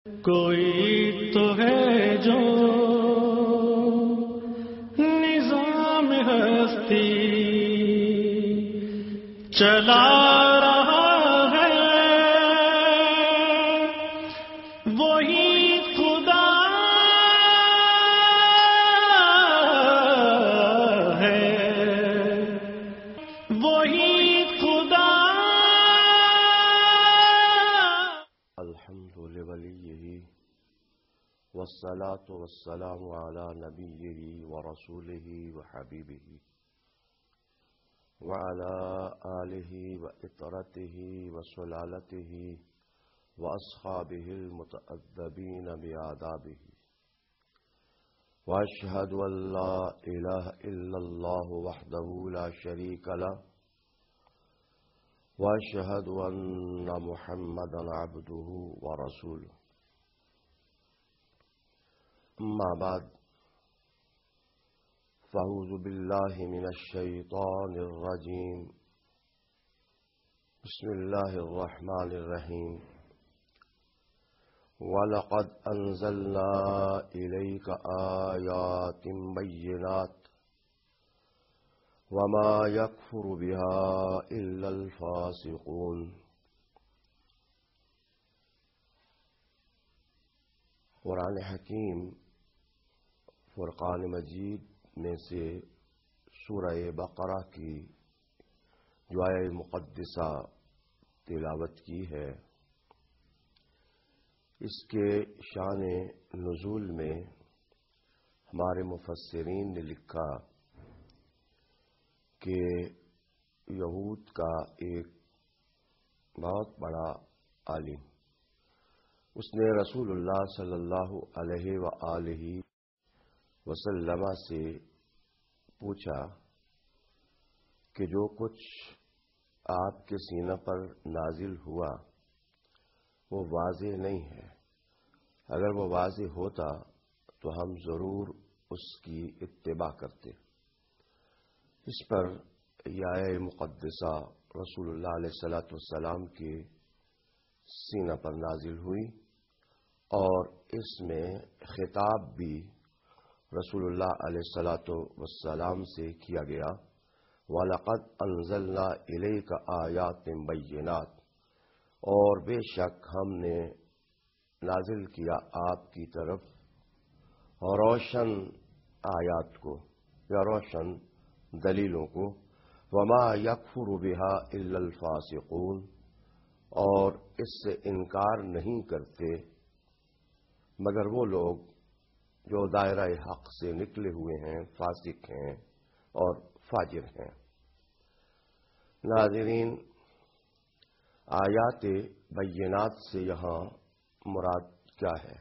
کوئی تو ہے جو نظام ہستی چلا رہا ہے، وہی خدا ہے، وہی خدا۔ الحمد لولیہ والصلاة والسلام علی نبیہ ورسولہ وحبیبہ وعلى آلہ وإطرتہ وسلالتہ وأصحابہ المتأدبین بآدابہ، وأشہد ان لا الہ الا اللہ وحدہ لا شریک لہ، وأشہد ان محمدا عبدہ ورسولہ۔ اما بعد، فاعوذ باللہ من الشیطان الرجیم، بسم اللہ الرحمن الرحیم۔ وَلَقَدْ أَنزَلْنَا إِلَيْكَ آيَاتٍ بَيِّنَاتٍ وَمَا يَكْفُرُ بِهَا إِلَّا الْفَاسِقُونَ۔ قرآن حکیم فرقان مجید میں سے سورہ بقرہ کی جو آیہ مقدسہ تلاوت کی ہے، اس کے شان نزول میں ہمارے مفسرین نے لکھا کہ یہود کا ایک بہت بڑا عالم، اس نے رسول اللہ صلی اللہ علیہ وآلہ وسلم سے پوچھا کہ جو کچھ آپ کے سینہ پر نازل ہوا وہ واضح نہیں ہے، اگر وہ واضح ہوتا تو ہم ضرور اس کی اتباع کرتے۔ اس پر یہ آیہ مقدسہ رسول اللہ علیہ السلام کے سینہ پر نازل ہوئی، اور اس میں خطاب بھی رسول اللہ علیہ السلام سے کیا گیا۔ وَلَقَدْ أَنزَلْنَا إِلَيْكَ آيَاتٍ بَيِّنَاتٍ، اور بے شک ہم نے نازل کیا آپ کی طرف روشن آیات کو یا روشن دلیلوں کو۔ وَمَا يَكْفُرُ بِهَا إِلَّا الْفَاسِقُونَ، اور اس سے انکار نہیں کرتے مگر وہ لوگ جو دائرہ حق سے نکلے ہوئے ہیں، فاسق ہیں اور فاجر ہیں۔ ناظرین، آیات بینات سے یہاں مراد کیا ہے؟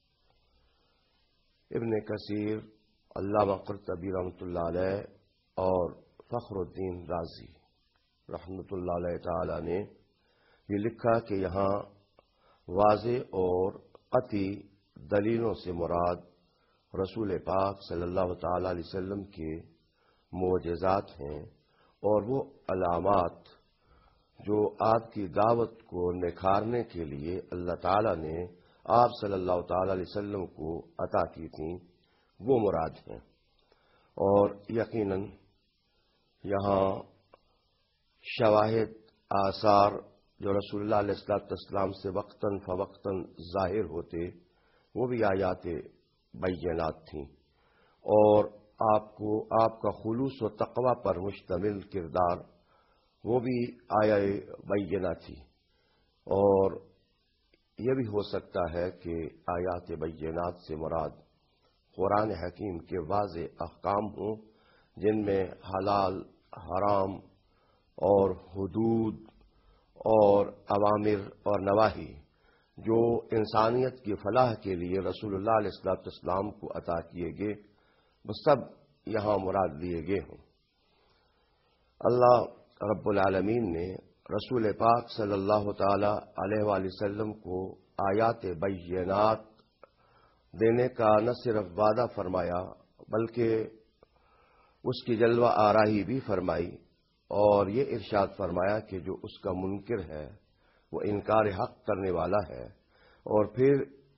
ابن کثیر، علامہ قرطبی رحمۃ اللہ علیہ اور فخر الدین رازی رحمۃ اللہ علیہ تعالی نے یہ لکھا کہ یہاں واضح اور قطعی دلیلوں سے مراد رسول پاک صلی اللہ تعالی علیہ وسلم کے معجزات ہیں، اور وہ علامات جو آپ کی دعوت کو نکھارنے کے لیے اللہ تعالی نے آپ صلی اللہ تعالی علیہ وسلم کو عطا کی تھیں، وہ مراد ہیں۔ اور یقیناً یہاں شواہد، آثار جو رسول اللہ علیہ السلام سے وقتاً فوقتاً ظاہر ہوتے، وہ بھی آیات بینات تھیں، اور آپ کا خلوص و تقوی پر مشتمل کردار وہ بھی آیہ بینہ تھی۔ اور یہ بھی ہو سکتا ہے کہ آیات بینات سے مراد قرآن حکیم کے واضح احکام ہوں، جن میں حلال، حرام اور حدود اور اوامر اور نواہی جو انسانیت کی فلاح کے لیے رسول اللہ علیہ السلام کو عطا کیے گئے، وہ سب یہاں مراد لیے گئے ہوں۔ اللہ رب العالمین نے رسول پاک صلی اللہ تعالی علیہ وآلہ وسلم کو آیات بینات دینے کا نہ صرف وعدہ فرمایا بلکہ اس کی جلوہ آرائی بھی فرمائی، اور یہ ارشاد فرمایا کہ جو اس کا منکر ہے وہ انکار حق کرنے والا ہے، اور پھر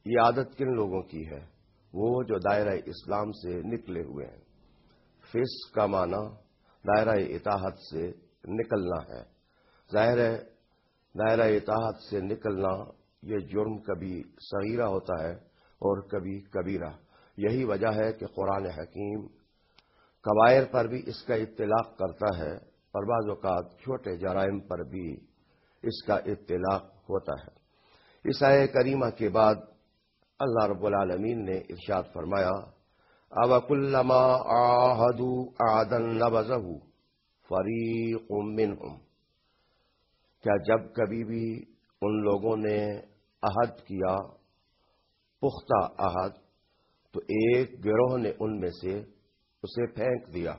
یہ عادت کن لوگوں کی ہے؟ وہ جو دائرہ اسلام سے نکلے ہوئے ہیں۔ فسق کا معنی دائرہ اطاعت سے نکلنا ہے۔ ظاہر ہے دائرہ اطاعت سے نکلنا یہ جرم کبھی صغیرہ ہوتا ہے اور کبھی کبیرہ۔ یہی وجہ ہے کہ قرآن حکیم کبائر پر بھی اس کا اطلاق کرتا ہے اور بعض اوقات چھوٹے جرائم پر بھی اس کا اطلاق ہوتا ہے۔ اس آیہ کریمہ کے بعد اللہ رب العالمین نے ارشاد فرمایا أَوَكُلَّمَا عَاهَدُوا عَهْدًا نَبَذَهُ فَرِيقٌ مِّنْهُمْ، کیا جب کبھی بھی ان لوگوں نے عہد کیا، پختہ عہد، تو ایک گروہ نے ان میں سے اسے پھینک دیا۔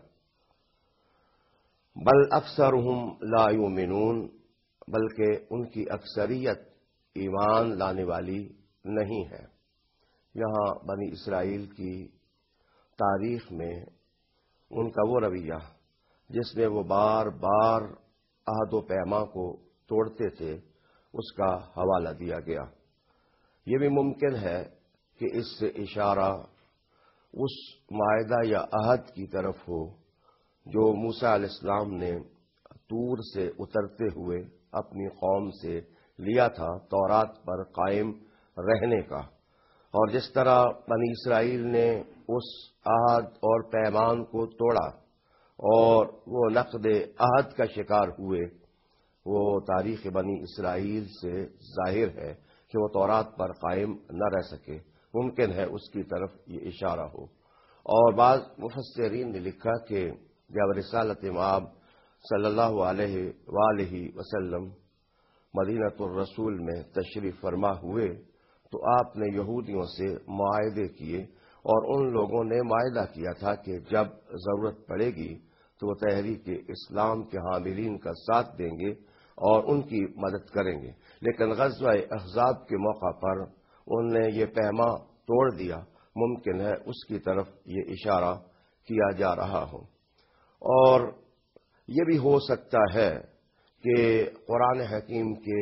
بل اکثرهم لا یؤمنون، بلکہ ان کی اکثریت ایمان لانے والی نہیں ہے۔ یہاں بنی اسرائیل کی تاریخ میں ان کا وہ رویہ جس میں وہ بار بار عہد و پیما کو توڑتے تھے، اس کا حوالہ دیا گیا۔ یہ بھی ممکن ہے کہ اس سے اشارہ اس معاہدہ یا عہد کی طرف ہو جو موسیٰ علیہ السلام نے طور سے اترتے ہوئے اپنی قوم سے لیا تھا تورات پر قائم رہنے کا، اور جس طرح بنی اسرائیل نے اس عہد اور پیمان کو توڑا اور وہ نقض عہد کا شکار ہوئے، وہ تاریخ بنی اسرائیل سے ظاہر ہے کہ وہ تورات پر قائم نہ رہ سکے۔ ممکن ہے اس کی طرف یہ اشارہ ہو۔ اور بعض مفسرین نے لکھا کہ جب رسالت مآب صلی اللہ علیہ وآلہ وسلم مدینۃ الرسول میں تشریف فرما ہوئے تو آپ نے یہودیوں سے معاہدے کیے، اور ان لوگوں نے معاہدہ کیا تھا کہ جب ضرورت پڑے گی تو وہ تحریک اسلام کے حاملین کا ساتھ دیں گے اور ان کی مدد کریں گے، لیکن غزوہ احزاب کے موقع پر ان نے یہ پیما توڑ دیا۔ ممکن ہے اس کی طرف یہ اشارہ کیا جا رہا ہو، اور یہ بھی ہو سکتا ہے کہ قرآن حکیم کے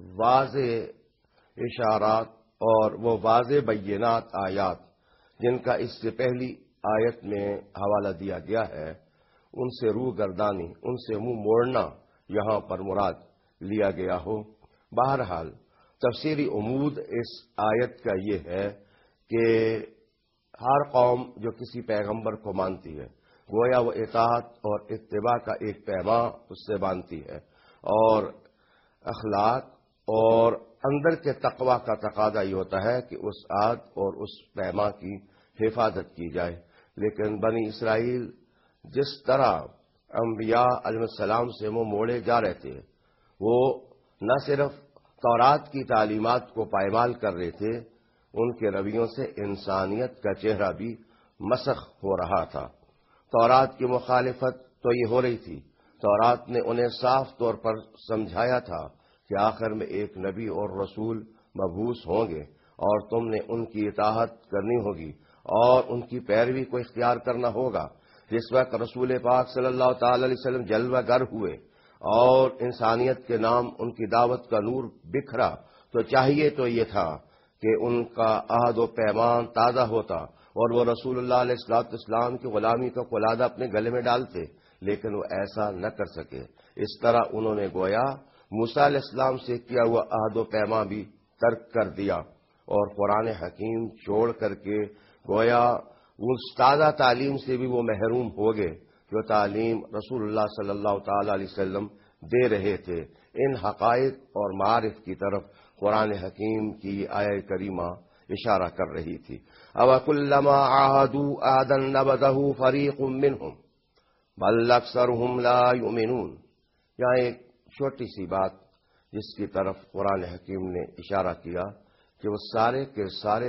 واضح اشارات اور وہ واضح بینات آیات جن کا اس سے پہلی آیت میں حوالہ دیا گیا ہے، ان سے روح گردانی، ان سے منہ موڑنا یہاں پر مراد لیا گیا ہو۔ بہرحال تفسیری عمود اس آیت کا یہ ہے کہ ہر قوم جو کسی پیغمبر کو مانتی ہے، گویا وہ اطاعت اور اتباع کا ایک پیغام اس سے مانتی ہے، اور اخلاق اور اندر کے تقوی کا تقاضا یہ ہوتا ہے کہ اس عہد اور اس پیما کی حفاظت کی جائے۔ لیکن بنی اسرائیل جس طرح انبیاء علیہ السلام سے وہ موڑے جا رہے تھے، وہ نہ صرف تورات کی تعلیمات کو پائمال کر رہے تھے، ان کے رویوں سے انسانیت کا چہرہ بھی مسخ ہو رہا تھا۔ تورات کی مخالفت تو یہ ہو رہی تھی، تورات نے انہیں صاف طور پر سمجھایا تھا کہ آخر میں ایک نبی اور رسول مبعوث ہوں گے اور تم نے ان کی اطاعت کرنی ہوگی اور ان کی پیروی کو اختیار کرنا ہوگا۔ جس وقت رسول پاک صلی اللہ تعالی علیہ وسلم جلوہ گر ہوئے اور انسانیت کے نام ان کی دعوت کا نور بکھرا تو چاہیے تو یہ تھا کہ ان کا عہد و پیمان تازہ ہوتا اور وہ رسول اللہ علیہ السلام کی غلامی کا قلادہ اپنے گلے میں ڈالتے، لیکن وہ ایسا نہ کر سکے۔ اس طرح انہوں نے گویا موسیٰ علیہ السلام سے کیا ہوا عہد و پیمان بھی ترک کر دیا اور قرآن حکیم چھوڑ کر کے گویا اس تازہ تعلیم سے بھی وہ محروم ہو گئے جو تعلیم رسول اللہ صلی اللہ تعالی علیہ وسلم دے رہے تھے۔ ان حقائق اور معارف کی طرف قرآن حکیم کی آیہ کریمہ اشارہ کر رہی تھی۔ أَوَكُلَّمَا عَاهَدُوا عَهْدًا نَبَذَهُ فَرِيقٌ مِّنْهُمْ بَلْ أَكْثَرُهُمْ لَا يُؤْمِنُونَ۔ یہاں ایک چھوٹی سی بات جس کی طرف قرآن حکیم نے اشارہ کیا کہ وہ سارے کے سارے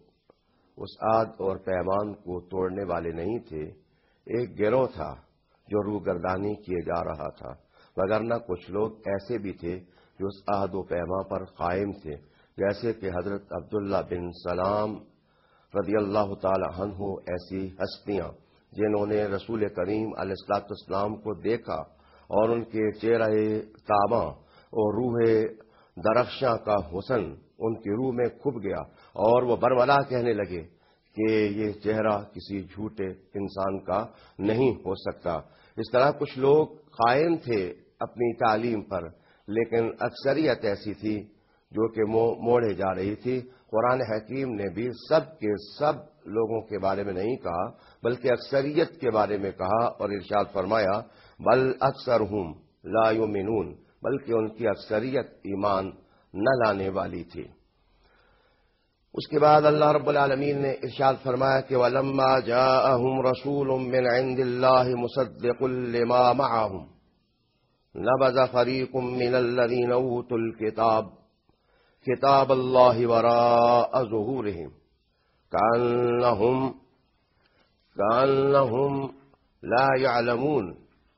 لوگ اس عہد اور پیمان کو توڑنے والے نہیں تھے، ایک گروہ تھا جو روگردانی کیے جا رہا تھا، وگرنہ کچھ لوگ ایسے بھی تھے جو اس عہد و پیما پر قائم تھے، جیسے کہ حضرت عبداللہ بن سلام رضی اللہ تعالی عنہ، ایسی ہستیاں جنہوں نے رسول کریم علیہ السلام کو دیکھا اور ان کے چہرہ تاباں اور روح درخشاں کا حسن ان کی روح میں کھپ گیا اور وہ برملا کہنے لگے کہ یہ چہرہ کسی جھوٹے انسان کا نہیں ہو سکتا۔ اس طرح کچھ لوگ قائم تھے اپنی تعلیم پر، لیکن اکثریت ایسی تھی جو کہ موڑے جا رہی تھی۔ قرآن حکیم نے بھی سب کے سب لوگوں کے بارے میں نہیں کہا بلکہ اکثریت کے بارے میں کہا اور ارشاد فرمایا بل اکثرہم لا یؤمنون، بلکہ ان کی اکثریت ایمان نہ لانے والی تھی۔ اس کے بعد اللہ رب العالمین نے ارشاد فرمایا کہ وَلَمَّا جَاءَهُمْ رَسُولٌ مِّنْ عِندِ اللَّهِ مُصَدِّقٌ لِّمَا مَعَهُمْ نَبَذَ فَرِيقٌ مِّنَ الَّذِينَ أُوتُوا الْكِتَابَ كِتَابَ اللَّهِ وَرَاءَ ظُهُورِهِمْ كَأَنَّهُمْ لَا يَعْلَمُونَ۔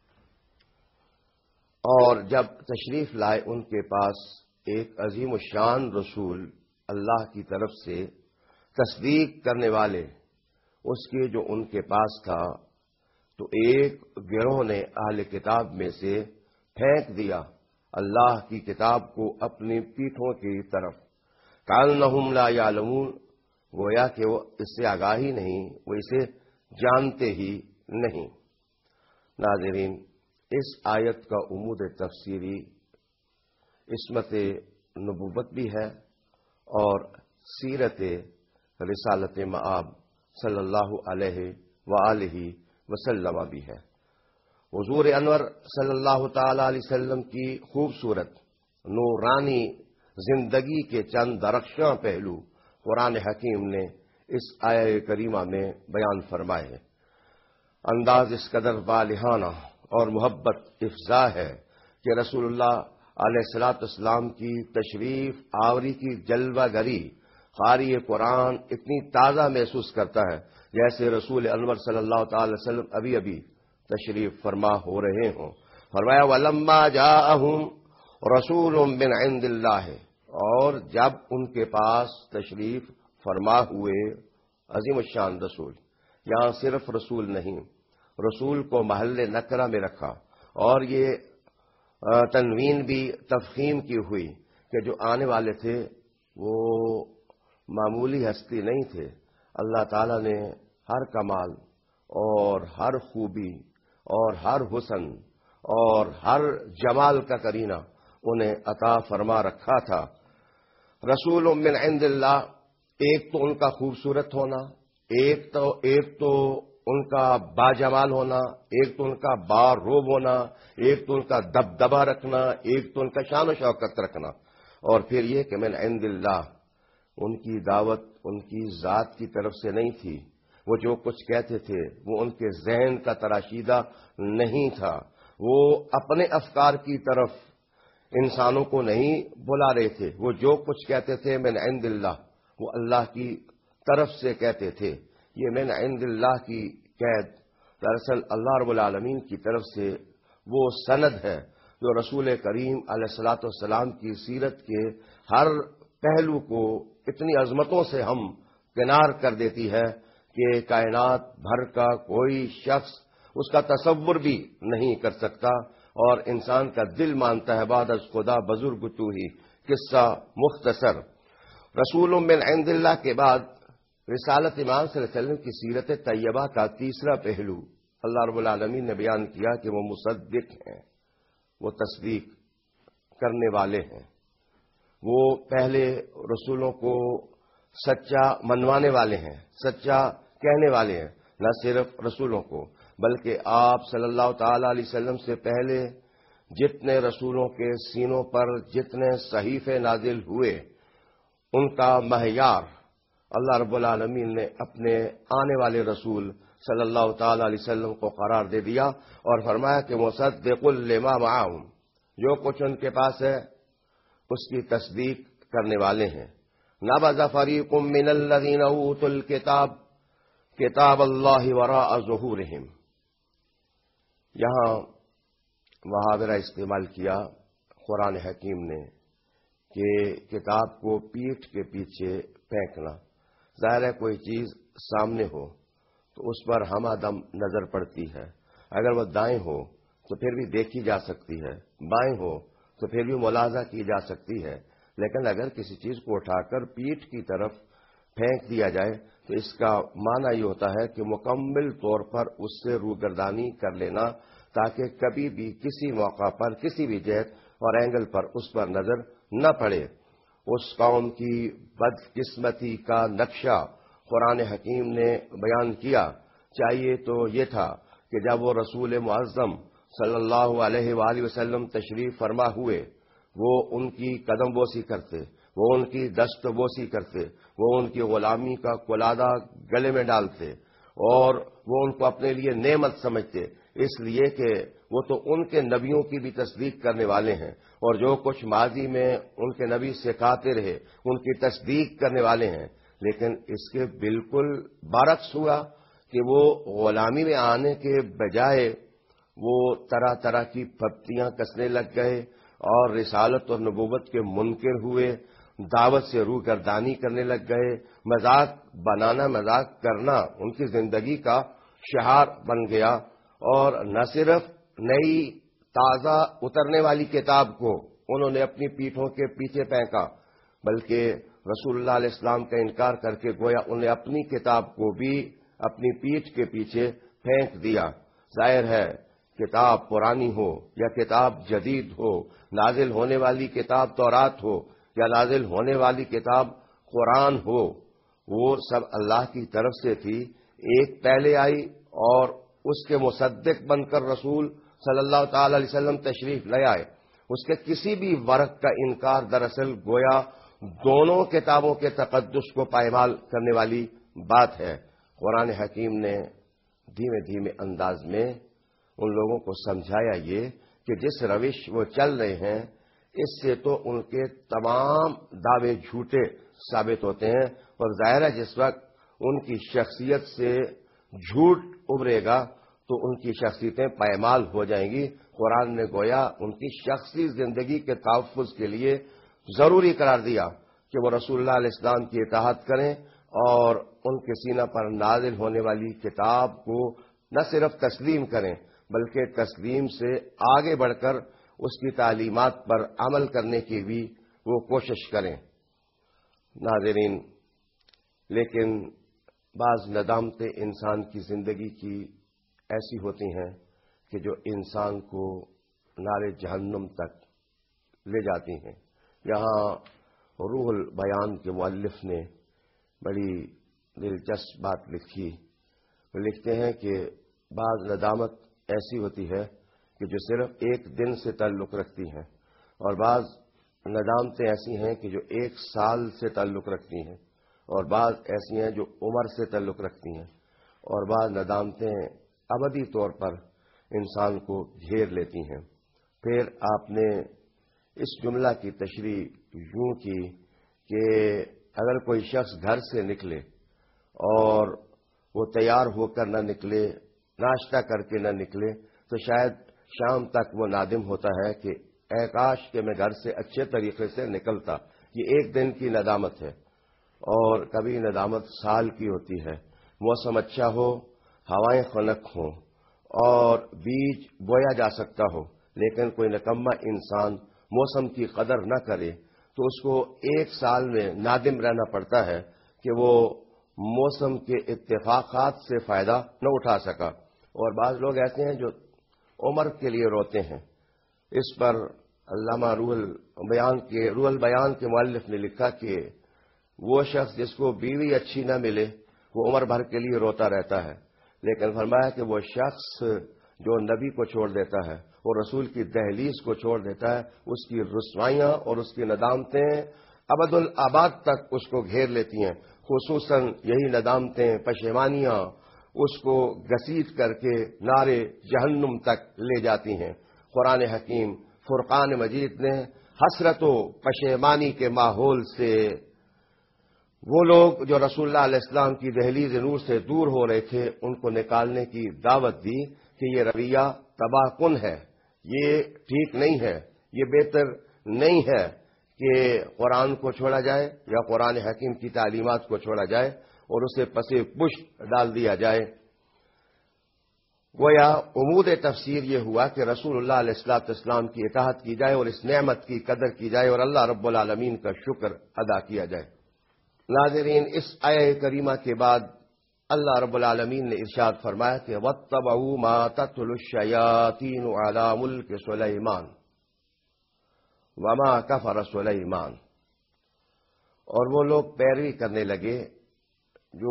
اور جب تشریف لائے ان کے پاس ایک عظیم الشان رسول اللہ کی طرف سے تصدیق کرنے والے، اس کے جو ان کے پاس تھا، تو ایک گروہ نے اہل کتاب میں سے پھینک دیا اللہ کی کتاب کو اپنی پیٹھوں کی طرف۔ کأنہم لا یعلمون، گویا کہ وہ اس سے آگاہی نہیں، وہ اسے جانتے ہی نہیں۔ ناظرین، اس آیت کا عمود تفسیری عصمت نبوت بھی ہے اور سیرت رسالت مآب صلی اللہ علیہ وآلہ وسلم بھی ہے۔ حضور انور صلی اللہ تعالی علیہ وسلم کی خوبصورت نورانی زندگی کے چند درخشاں پہلو قرآن حکیم نے اس آیہ کریمہ میں بیان فرمائے ہیں۔ انداز اس قدر بالہانہ اور محبت افزا ہے کہ رسول اللہ علیہ الصلوۃ والسلام کی تشریف آوری کی جلوہ گری قاری قرآن اتنی تازہ محسوس کرتا ہے جیسے رسول انور صلی اللہ تعالی وسلم ابھی تشریف فرما ہو رہے ہوں۔ فرمایا وَلَمَّا جَاءَهُمْ رَسُولٌ مِّنْ عِندِ اللَّهِ، اور جب ان کے پاس تشریف فرما ہوئے عظیم الشان رسول، یہاں صرف رسول نہیں، رسول کو محل نکرہ میں رکھا اور یہ تنوین بھی تفخیم کی ہوئی کہ جو آنے والے تھے وہ معمولی ہستی نہیں تھے۔ اللہ تعالیٰ نے ہر کمال اور ہر خوبی اور ہر حسن اور ہر جمال کا کرینہ انہیں عطا فرما رکھا تھا۔ رسول من عند اللہ، ایک تو ان کا خوبصورت ہونا، ایک تو ان کا باجمال ہونا، ایک تو ان کا باروب ہونا، ایک تو ان کا دبدبہ رکھنا، ایک تو ان کا شان و شوکت رکھنا، اور پھر یہ کہ من عند اللہ، ان کی دعوت ان کی ذات کی طرف سے نہیں تھی، وہ جو کچھ کہتے تھے وہ ان کے ذہن کا تراشیدہ نہیں تھا، وہ اپنے افکار کی طرف انسانوں کو نہیں بلا رہے تھے، وہ جو کچھ کہتے تھے من عند اللہ وہ اللہ کی طرف سے کہتے تھے۔ یہ من عند اللہ کی قید دراصل اللہ رب العالمین کی طرف سے وہ سند ہے جو رسول کریم علیہ الصلوۃ والسلام کی سیرت کے ہر پہلو کو اتنی عظمتوں سے ہم کنار کر دیتی ہے کہ کائنات بھر کا کوئی شخص اس کا تصور بھی نہیں کر سکتا، اور انسان کا دل مانتا ہے بعد از خدا بزرگ تو ہی۔ قصہ مختصر، رسول من عند اللہ کے بعد رسالت امام صلی اللہ علیہ وسلم کی سیرت طیبہ کا تیسرا پہلو اللہ رب العالمین نے بیان کیا کہ وہ مصدق ہیں، وہ تصدیق کرنے والے ہیں، وہ پہلے رسولوں کو سچا منوانے والے ہیں، سچا کہنے والے ہیں، نہ صرف رسولوں کو بلکہ آپ صلی اللہ تعالی علیہ وسلم سے پہلے جتنے رسولوں کے سینوں پر جتنے صحیفے نازل ہوئے ان کا معیار اللہ رب العالمین نے اپنے آنے والے رسول صلی اللہ تعالی علیہ وسلم کو قرار دے دیا اور فرمایا کہ مصدق لما معہم، جو کچھ ان کے پاس ہے اس کی تصدیق کرنے والے ہیں۔ نبذ فریق من الذین اوتوا الکتاب کتاب اللہ وراء ظہورہم، یہاں محاورہ استعمال کیا قرآن حکیم نے کہ کتاب کو پیٹھ کے پیچھے پھینکنا۔ ظاہر ہے کوئی چیز سامنے ہو تو اس پر ہمہ دم نظر پڑتی ہے، اگر وہ دائیں ہو تو پھر بھی دیکھی جا سکتی ہے، بائیں ہو تو پھر بھی ملاحظہ کی جا سکتی ہے، لیکن اگر کسی چیز کو اٹھا کر پیٹھ کی طرف پھینک دیا جائے تو اس کا معنی یہ ہوتا ہے کہ مکمل طور پر اس سے روگردانی کر لینا، تاکہ کبھی بھی کسی موقع پر کسی بھی جہت اور اینگل پر اس پر نظر نہ پڑے۔ اس قوم کی بدقسمتی کا نقشہ قرآن حکیم نے بیان کیا۔ چاہیے تو یہ تھا کہ جب وہ رسول معظم صلی اللہ علیہ وآلہ وسلم تشریف فرما ہوئے، وہ ان کی قدم بوسی کرتے، وہ ان کی دست بوسی کرتے، وہ ان کی غلامی کا قلادہ گلے میں ڈالتے، اور وہ ان کو اپنے لیے نعمت سمجھتے، اس لیے کہ وہ تو ان کے نبیوں کی بھی تصدیق کرنے والے ہیں، اور جو کچھ ماضی میں ان کے نبی سکھاتے رہے ان کی تصدیق کرنے والے ہیں۔ لیکن اس کے بالکل برعکس ہوا کہ وہ غلامی میں آنے کے بجائے وہ طرح طرح کی پھپتیاں کسنے لگ گئے اور رسالت اور نبوت کے منکر ہوئے، دعوت سے روگردانی کرنے لگ گئے، مذاق بنانا، مذاق کرنا ان کی زندگی کا شعار بن گیا، اور نہ صرف نئی تازہ اترنے والی کتاب کو انہوں نے اپنی پیٹھوں کے پیچھے پھینکا، بلکہ رسول اللہ علیہ السلام کا انکار کر کے گویا انہیں اپنی کتاب کو بھی اپنی پیٹھ کے پیچھے پھینک دیا۔ ظاہر ہے کتاب پرانی ہو یا کتاب جدید ہو، نازل ہونے والی کتاب تورات ہو یا نازل ہونے والی کتاب قرآن ہو، وہ سب اللہ کی طرف سے تھی۔ ایک پہلے آئی اور اس کے مصدق بن کر رسول صلی اللہ تعالی علیہ وسلم تشریف لے آئے۔ اس کے کسی بھی ورق کا انکار دراصل گویا دونوں کتابوں کے تقدس کو پائمال کرنے والی بات ہے۔ قرآن حکیم نے دھیمے دھیمے انداز میں ان لوگوں کو سمجھایا یہ کہ جس روش وہ چل رہے ہیں اس سے تو ان کے تمام دعوے جھوٹے ثابت ہوتے ہیں، اور ظاہر ہے جس وقت ان کی شخصیت سے جھوٹ ابھرے گا تو ان کی شخصیتیں پائمال ہو جائیں گی۔ قرآن نے گویا ان کی شخصی زندگی کے تحفظ کے لیے ضروری قرار دیا کہ وہ رسول اللہ علیہ السلام کی اطاعت کریں اور ان کے سینہ پر نازل ہونے والی کتاب کو نہ صرف تسلیم کریں بلکہ تسلیم سے آگے بڑھ کر اس کی تعلیمات پر عمل کرنے کی بھی وہ کوشش کریں۔ ناظرین، لیکن بعض ندامتیں انسان کی زندگی کی ایسی ہوتی ہیں کہ جو انسان کو نار جہنم تک لے جاتی ہیں۔ یہاں روح البیان کے مؤلف نے بڑی دلچسپ بات لکھی۔ وہ لکھتے ہیں کہ بعض ندامت ایسی ہوتی ہے کہ جو صرف ایک دن سے تعلق رکھتی ہیں، اور بعض ندامتیں ایسی ہیں کہ جو 1 سال سے تعلق رکھتی ہیں، اور بعض ایسی ہیں جو عمر سے تعلق رکھتی ہیں، اور بعض ندامتیں ابدی طور پر انسان کو گھیر لیتی ہیں۔ پھر آپ نے اس جملہ کی تشریح یوں کی کہ اگر کوئی شخص گھر سے نکلے اور وہ تیار ہو کر نہ نکلے، ناشتہ کر کے نہ نکلے، تو شاید شام تک وہ نادم ہوتا ہے کہ اے کاش کہ میں گھر سے اچھے طریقے سے نکلتا۔ یہ ایک دن کی ندامت ہے، اور کبھی ندامت سال کی ہوتی ہے۔ موسم اچھا ہو، ہوائیں خنک ہوں اور بیج بویا جا سکتا ہو، لیکن کوئی نکما انسان موسم کی قدر نہ کرے تو اس کو 1 سال میں نادم رہنا پڑتا ہے کہ وہ موسم کے اتفاقات سے فائدہ نہ اٹھا سکا۔ اور بعض لوگ ایسے ہیں جو عمر کے لیے روتے ہیں۔ اس پر علامہ روح البیان کے مؤلف نے لکھا کہ وہ شخص جس کو بیوی اچھی نہ ملے وہ عمر بھر کے لیے روتا رہتا ہے، لیکن فرمایا کہ وہ شخص جو نبی کو چھوڑ دیتا ہے اور رسول کی دہلیز کو چھوڑ دیتا ہے، اس کی رسوائیاں اور اس کی ندامتیں ابد الآباد تک اس کو گھیر لیتی ہیں۔ خصوصاً یہی ندامتیں، پشیمانیاں اس کو گھسیٹ کر کے نارے جہنم تک لے جاتی ہیں۔ قرآن حکیم فرقان مجید نے حسرت و پشیمانی کے ماحول سے وہ لوگ جو رسول اللہ علیہ السلام کی دہلیز نور سے دور ہو رہے تھے ان کو نکالنے کی دعوت دی کہ یہ رویہ تباہ کن ہے، یہ ٹھیک نہیں ہے، یہ بہتر نہیں ہے کہ قرآن کو چھوڑا جائے یا قرآن حکیم کی تعلیمات کو چھوڑا جائے اور اسے پس پشت ڈال دیا جائے۔ گویا عمود تفسیر یہ ہوا کہ رسول اللہ علیہ الصلوۃ والسلام کی اطاعت کی جائے اور اس نعمت کی قدر کی جائے اور اللہ رب العالمین کا شکر ادا کیا جائے۔ ناظرین، اس آیہ کریمہ کے بعد اللہ رب العالمین نے ارشاد فرمایا کہ وَاتَّبَعُوا مَا تَتْلُو الشَّيَاطِينُ عَلَى مُلْكِ سُلَيْمَانَ وَمَا كَفَرَ سُلَيْمَانُ، اور وہ لوگ پیروی کرنے لگے جو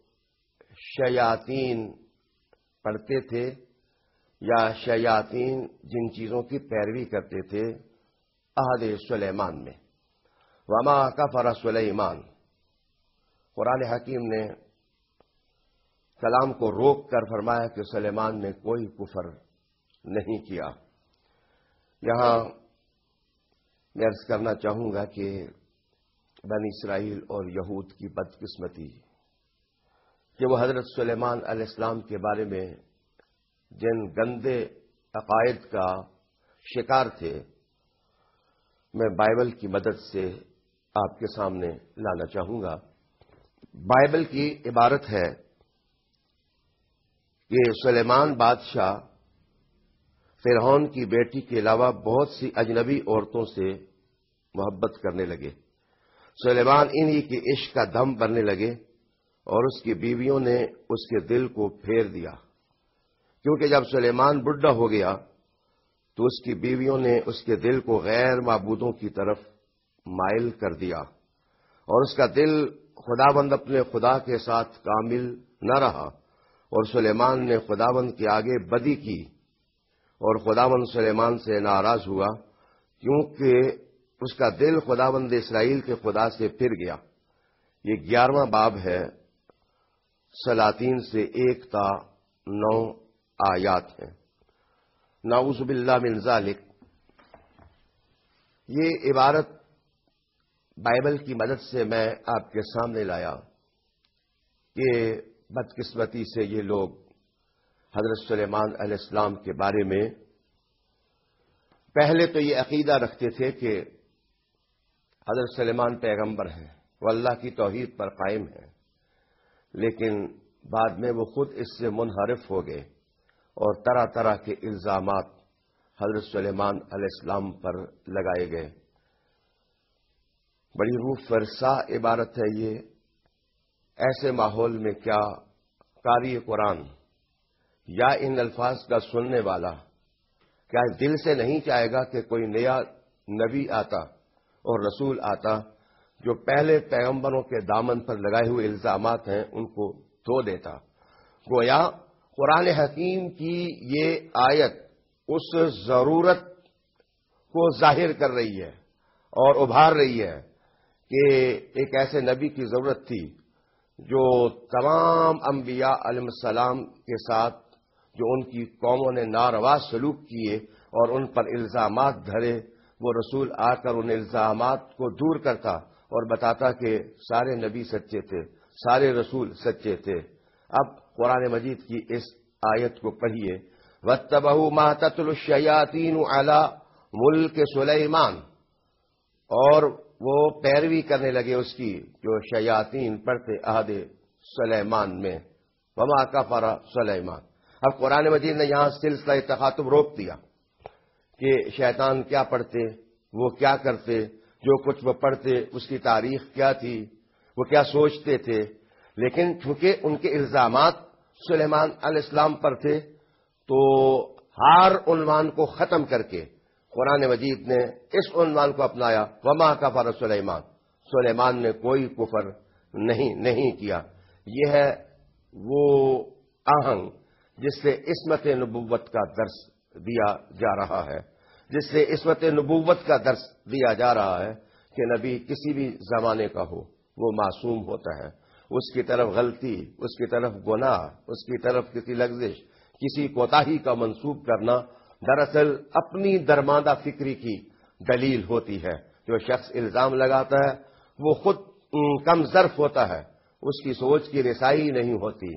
شیاطین پڑھتے تھے یا شیاطین جن چیزوں کی پیروی کرتے تھے عہد سلیمان میں۔ وما کفر سلیمان، قرآن حکیم نے کلام کو روک کر فرمایا کہ سلیمان نے کوئی کفر نہیں کیا۔ یہاں میں عرض کرنا چاہوں گا کہ بنی اسرائیل اور یہود کی بدقسمتی کہ وہ حضرت سلیمان علیہ السلام کے بارے میں جن گندے عقائد کا شکار تھے، میں بائبل کی مدد سے آپ کے سامنے لانا چاہوں گا۔ بائبل کی عبارت ہے کہ سلیمان بادشاہ فرعون کی بیٹی کے علاوہ بہت سی اجنبی عورتوں سے محبت کرنے لگے۔ سلیمان انہی کے عشق کا دم بھرنے لگے اور اس کی بیویوں نے اس کے دل کو پھیر دیا، کیونکہ جب سلیمان بڈھا ہو گیا تو اس کی بیویوں نے اس کے دل کو غیر معبودوں کی طرف مائل کر دیا، اور اس کا دل خداوند اپنے خدا کے ساتھ کامل نہ رہا، اور سلیمان نے خداوند کے آگے بدی کی، اور خداوند سلیمان سے ناراض ہوا کیونکہ اس کا دل خداوند اسرائیل کے خدا سے پھر گیا۔ یہ 11واں باب ہے، سلاطین سے 1 تا 9 آیات ہیں۔ نعوذ باللہ من ذالک، یہ عبارت بائبل کی مدد سے میں آپ کے سامنے لایا کہ بدقسمتی سے یہ لوگ حضرت سلیمان علیہ السلام کے بارے میں پہلے تو یہ عقیدہ رکھتے تھے کہ حضرت سلیمان پیغمبر ہیں، وہ اللہ کی توحید پر قائم ہیں، لیکن بعد میں وہ خود اس سے منحرف ہو گئے اور طرح طرح کے الزامات حضرت سلیمان علیہ السلام پر لگائے گئے۔ بڑی روح فرسا عبارت ہے یہ۔ ایسے ماحول میں کیا قاری قرآن یا ان الفاظ کا سننے والا کیا دل سے نہیں چاہے گا کہ کوئی نیا نبی آتا اور رسول آتا جو پہلے پیغمبروں کے دامن پر لگائے ہوئے الزامات ہیں ان کو دھو دیتا؟ گویا قرآن حکیم کی یہ آیت اس ضرورت کو ظاہر کر رہی ہے اور ابھار رہی ہے کہ ایک ایسے نبی کی ضرورت تھی جو تمام انبیاء علیہ السلام کے ساتھ جو ان کی قوموں نے ناروا سلوک کیے اور ان پر الزامات دھرے، وہ رسول آ کر ان الزامات کو دور کرتا اور بتاتا کہ سارے نبی سچے تھے، سارے رسول سچے تھے۔ اب قرآن مجید کی اس آیت کو پڑھیے، وَاتَّبَعُوا مَا تَتْلُو الشَّيَاطِينُ عَلَى مُلْكِ سُلَيْمَانَ، اور وہ پیروی کرنے لگے اس کی جو شیاطین پڑھتے عہد سلیمان میں۔ وَمَا كَفَرَ سُلَيْمَانُ۔ اب قرآن مجید نے یہاں سلسلہ تخاطب روک دیا کہ شیطان کیا پڑھتے، وہ کیا کرتے، جو کچھ وہ پڑھتے اس کی تاریخ کیا تھی، وہ کیا سوچتے تھے، لیکن چونکہ ان کے الزامات سلیمان علیہ السلام پر تھے تو ہر عنوان کو ختم کر کے قرآن مجید نے اس عنوان کو اپنایا، وما کفر سلیمان، سلیمان نے کوئی کفر نہیں کیا۔ یہ ہے وہ آہنگ جس سے عصمت نبوت کا درس دیا جا رہا ہے، جس سے عصمت نبوت کا درس دیا جا رہا ہے کہ نبی کسی بھی زمانے کا ہو وہ معصوم ہوتا ہے، اس کی طرف غلطی، اس کی طرف گناہ، اس کی طرف کسی لغزش، کسی کوتاہی کا منسوب کرنا دراصل اپنی درماندہ فکری کی دلیل ہوتی ہے۔ جو شخص الزام لگاتا ہے وہ خود کم ظرف ہوتا ہے، اس کی سوچ کی رسائی نہیں ہوتی۔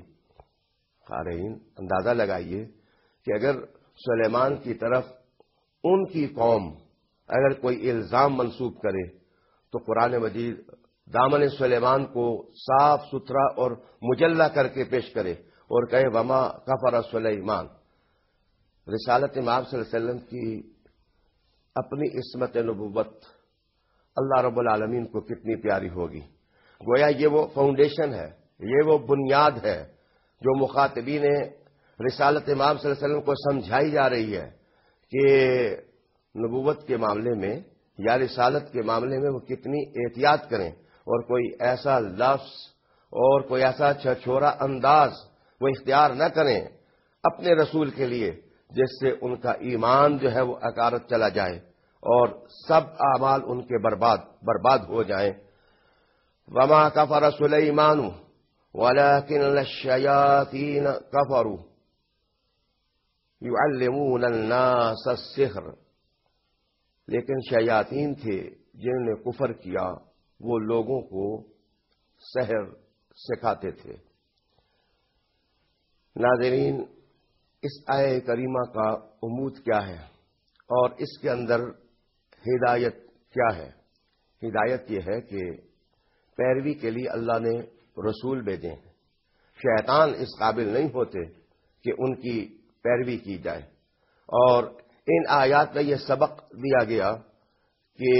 قارئین اندازہ لگائیے کہ اگر سلیمان کی طرف ان کی قوم اگر کوئی الزام منسوب کرے تو قرآن مجید دامن سلیمان کو صاف ستھرا اور مجلہ کر کے پیش کرے اور کہے وما کفر سلیمان، رسالت امام صلی اللہ علیہ وسلم کی اپنی عصمت نبوت اللہ رب العالمین کو کتنی پیاری ہوگی۔ گویا یہ وہ فاؤنڈیشن ہے، یہ وہ بنیاد ہے جو مخاطبین رسالت امام صلی اللہ علیہ وسلم کو سمجھائی جا رہی ہے کہ نبوت کے معاملے میں یا رسالت کے معاملے میں وہ کتنی احتیاط کریں، اور کوئی ایسا لفظ اور کوئی ایسا چھچورا انداز وہ اختیار نہ کریں اپنے رسول کے لیے جس سے ان کا ایمان جو ہے وہ اکارت چلا جائے اور سب اعمال ان کے برباد ہو جائیں۔ وما کفر سلیمان ولكن الشیاطین کفروا یعلمون الناس السحر، لیکن شیاطین تھے جنہوں نے کفر کیا، وہ لوگوں کو سحر سکھاتے تھے۔ ناظرین، اس آیہ کریمہ کا عمود کیا ہے اور اس کے اندر ہدایت کیا ہے؟ ہدایت یہ ہے کہ پیروی کے لیے اللہ نے رسول بھیجے ہیں۔ شیطان اس قابل نہیں ہوتے کہ ان کی پیروی کی جائے، اور ان آیات میں یہ سبق دیا گیا کہ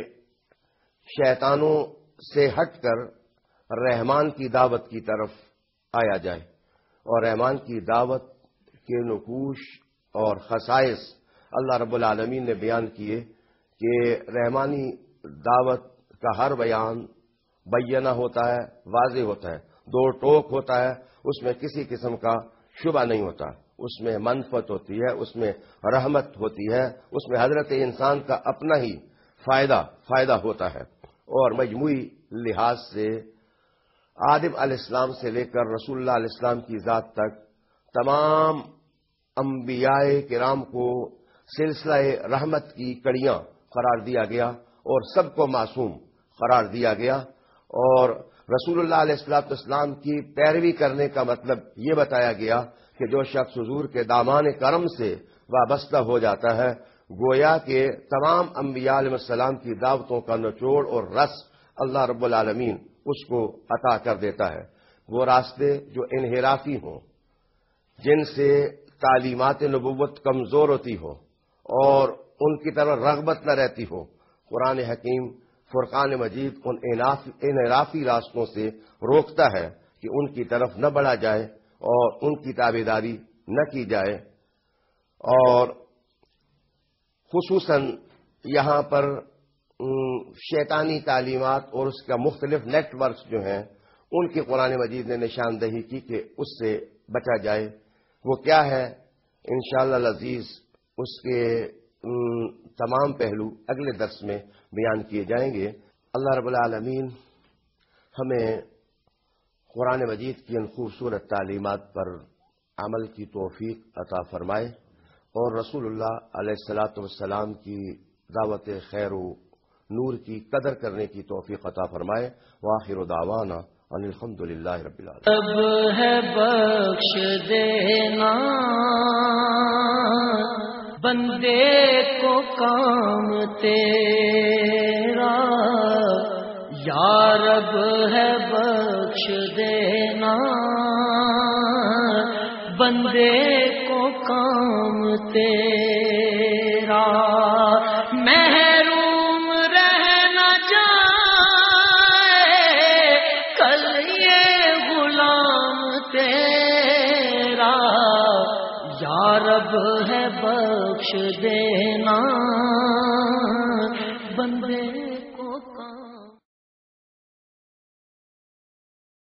شیطانوں سے ہٹ کر رحمان کی دعوت کی طرف آیا جائے، اور رحمان کی دعوت کے نقوش اور خصائص اللہ رب العالمین نے بیان کیے کہ رحمانی دعوت کا ہر بیان بینہ ہوتا ہے، واضح ہوتا ہے، دو ٹوک ہوتا ہے، اس میں کسی قسم کا شبہ نہیں ہوتا، اس میں منفعت ہوتی ہے، اس میں رحمت ہوتی ہے، اس میں حضرت انسان کا اپنا ہی فائدہ ہوتا ہے۔ اور مجموعی لحاظ سے آدم علیہ السلام سے لے کر رسول اللہ علیہ السلام کی ذات تک تمام انبیاء کرام کو سلسلہ رحمت کی کڑیاں قرار دیا گیا اور سب کو معصوم قرار دیا گیا، اور رسول اللہ علیہ السلام کی پیروی کرنے کا مطلب یہ بتایا گیا کہ جو شخص حضور کے دامان کرم سے وابستہ ہو جاتا ہے، گویا کہ تمام انبیاء علیہ السلام کی دعوتوں کا نچوڑ اور رس اللہ رب العالمین اس کو عطا کر دیتا ہے۔ وہ راستے جو انحرافی ہوں، جن سے تعلیمات نبوت کمزور ہوتی ہو اور ان کی طرف رغبت نہ رہتی ہو، قرآن حکیم فرقان مجید ان انحرافی راستوں سے روکتا ہے کہ ان کی طرف نہ بڑھا جائے اور ان کی تابعداری نہ کی جائے۔ اور خصوصاً یہاں پر شیطانی تعلیمات اور اس کا مختلف نیٹ ورکس جو ہیں ان کی قرآن مجید نے نشاندہی کی کہ اس سے بچا جائے۔ وہ کیا ہے؟ انشاءاللہ العزیز اس کے تمام پہلو اگلے درس میں بیان کیے جائیں گے۔ اللہ رب العالمین ہمیں قرآن مجید کی ان خوبصورت تعلیمات پر عمل کی توفیق عطا فرمائے، اور رسول اللہ علیہ الصلاۃ والسلام کی دعوت خیر و نور کی قدر کرنے کی توفیق عطا فرمائے۔ وآخر دعوانا ان الحمد للہ رب العالمین۔ اب ہے بخش دینا بندے کو کام تیرا، یا رب ہے بخش دینا بندے کو کام تیرا، محروم رہنا جائے کل یہ غلام تیرا، یا رب ہے بخش دینا بندے کو کام